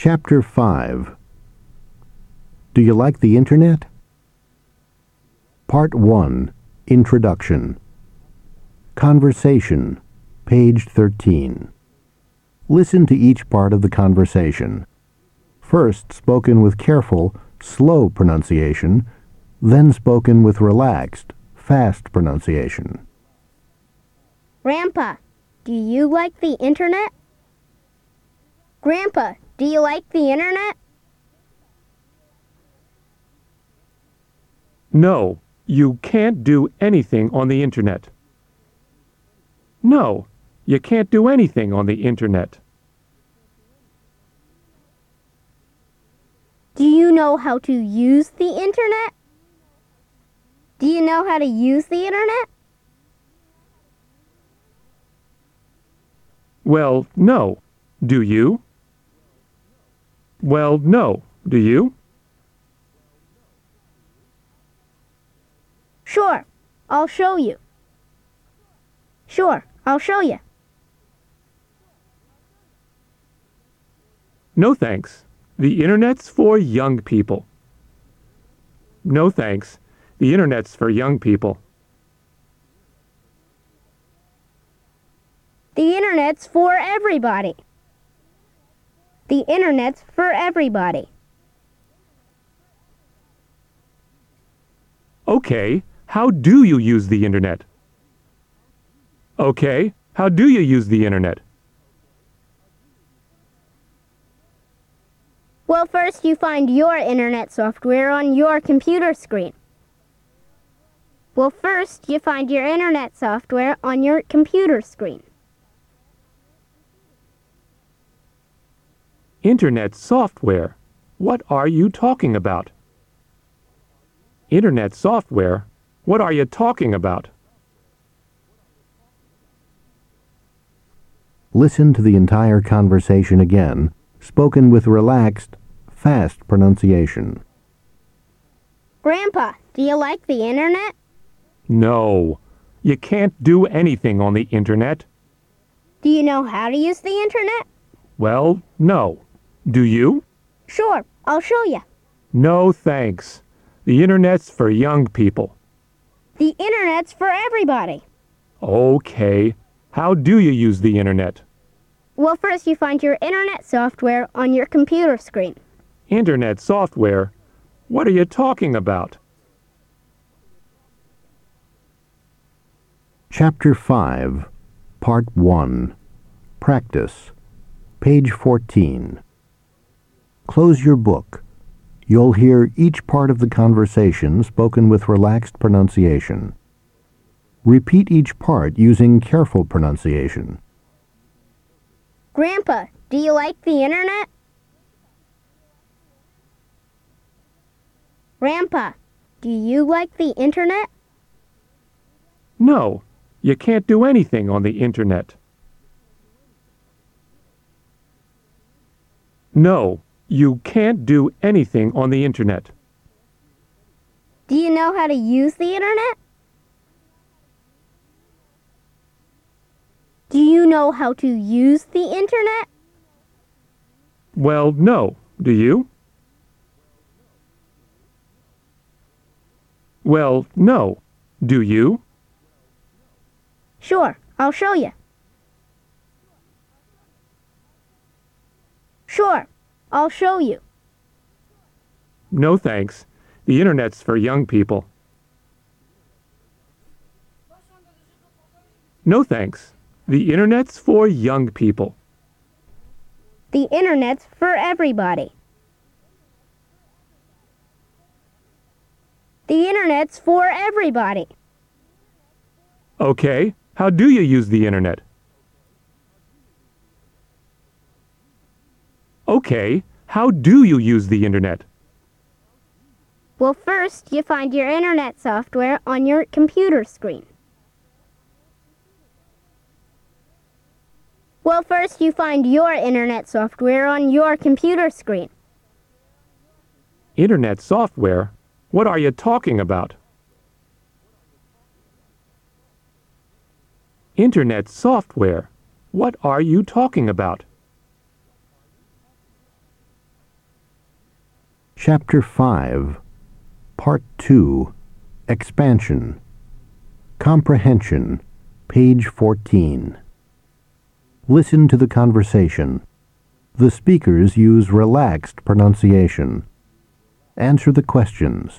Chapter 5. Do you like the Internet? Part 1. Introduction. Conversation. Page 13. Listen to each part of the conversation. First spoken with careful, slow pronunciation, then spoken with relaxed, fast pronunciation. Grandpa, do you like the Internet? Grandpa, do you like the Internet? No, you can't do anything on the Internet. No, you can't do anything on the Internet. Do you know how to use the Internet? Do you know how to use the Internet? Well, no. Do you? Well, no. Do you? Sure, I'll show you. Sure, I'll show you. No thanks. The Internet's for young people. No thanks. The Internet's for young people. The Internet's for everybody. The Internet's for everybody. Okay, how do you use the Internet? Okay, how do you use the Internet? Well, first you find your Internet software on your computer screen. Well, first you find your Internet software on your computer screen. Internet software? What are you talking about? Internet software? What are you talking about? Listen to the entire conversation again, spoken with relaxed, fast pronunciation. Grandpa, do you like the Internet? No, you can't do anything on the Internet. Do you know how to use the Internet? Well, no. Do you? Sure, I'll show you. No thanks. The Internet's for young people. The Internet's for everybody. Okay, how do you use the Internet? Well, first you find your Internet software on your computer screen. Internet software? What are you talking about? Chapter 5. Part 1. Practice. Page 14. Close your book. You'll hear each part of the conversation spoken with relaxed pronunciation. Repeat each part using careful pronunciation. Grandpa, do you like the Internet? Grandpa, do you like the Internet? No, you can't do anything on the Internet. No, you can't do anything on the Internet. Do you know how to use the Internet? Do you know how to use the Internet? Well, no. Do you? Well, no. Do you? Sure, I'll show you. Sure, I'll show you. No thanks. The Internet's for young people. No thanks. The Internet's for young people. The Internet's for everybody. The Internet's for everybody. Okay, how do you use the Internet? Okay, how do you use the Internet? Well, first you find your Internet software on your computer screen. Well, first you find your Internet software on your computer screen. Internet software? What are you talking about? Internet software? What are you talking about? Chapter 5, Part 2, Expansion. Comprehension, page 14. Listen to the conversation. The speakers use relaxed pronunciation. Answer the questions.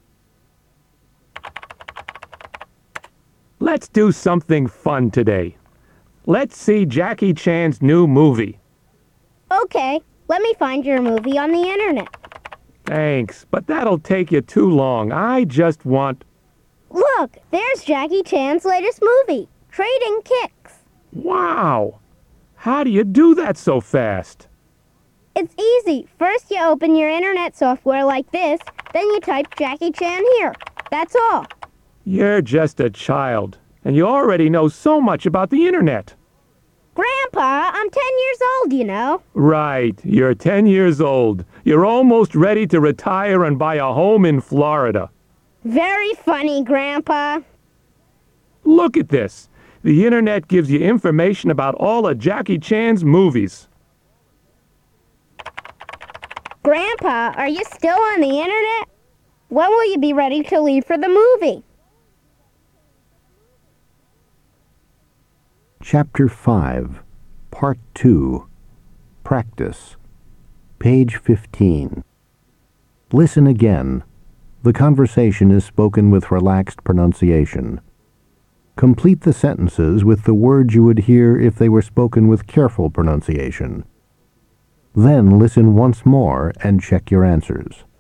Let's do something fun today. Let's see Jackie Chan's new movie. Okay, let me find your movie on the internet. Thanks, but that'll take you too long. I just want... Look, there's Jackie Chan's latest movie, Trading Kicks. Wow! How do you do that so fast? It's easy. First you open your internet software like this, then you type Jackie Chan here. That's all. You're just a child, and you already know so much about the internet. Grandpa, I'm 10 years old, you know. Right, you're 10 years old. You're almost ready to retire and buy a home in Florida. Very funny, Grandpa. Look at this. The internet gives you information about all of Jackie Chan's movies. Grandpa, are you still on the internet? When will you be ready to leave for the movie? Chapter 5, Part 2, Practice, page 15. Listen again. The conversation is spoken with relaxed pronunciation. Complete the sentences with the words you would hear if they were spoken with careful pronunciation. Then listen once more and check your answers.